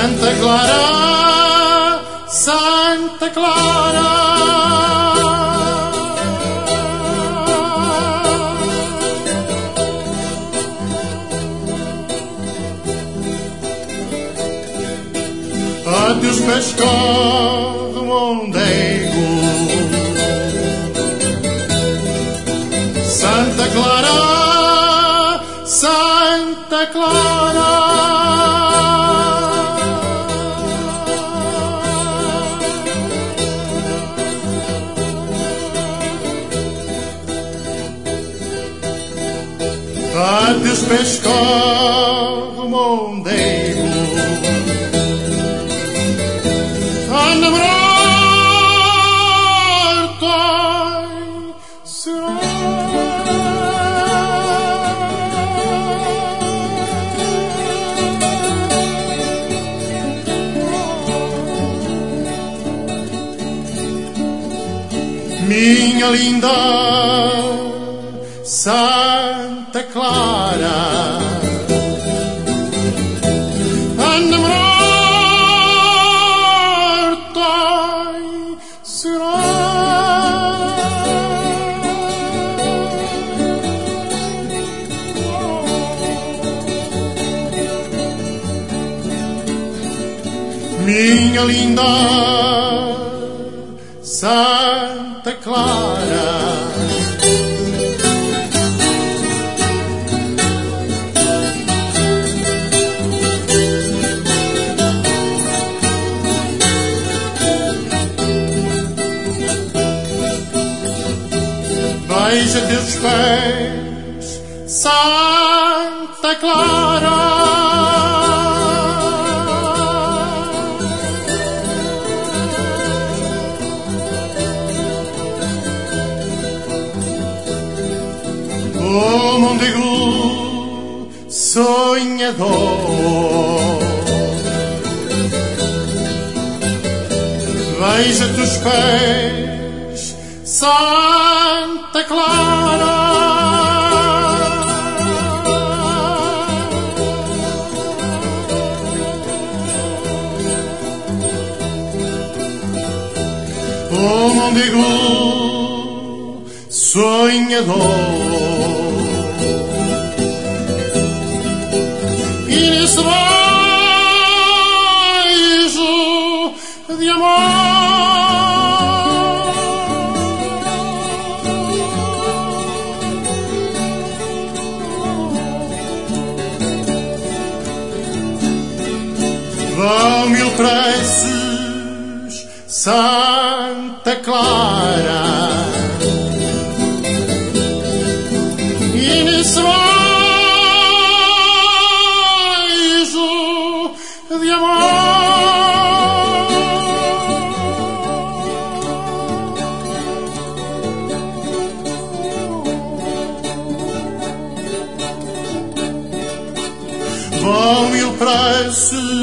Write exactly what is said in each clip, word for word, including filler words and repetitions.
Santa Clara, Santa Clara. A teus pés corre o mondego, Santa Clara, Santa Clara. A teus pés corre o mondego, a namorar-te será. Minha linda Santa Clara, a namorar-te será. Minha linda Santa Clara, beija teus pés, Santa Clara. O mondego sonhador, beija teus pés, Santa Clara. O mondego sonhador, e nesse beijo de amor vão mil preces, Santa Clara, e nesse beijo de amor vão mil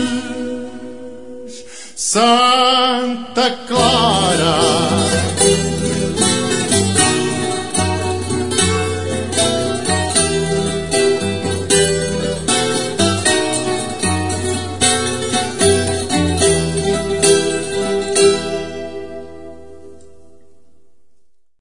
preces, Santa Clara.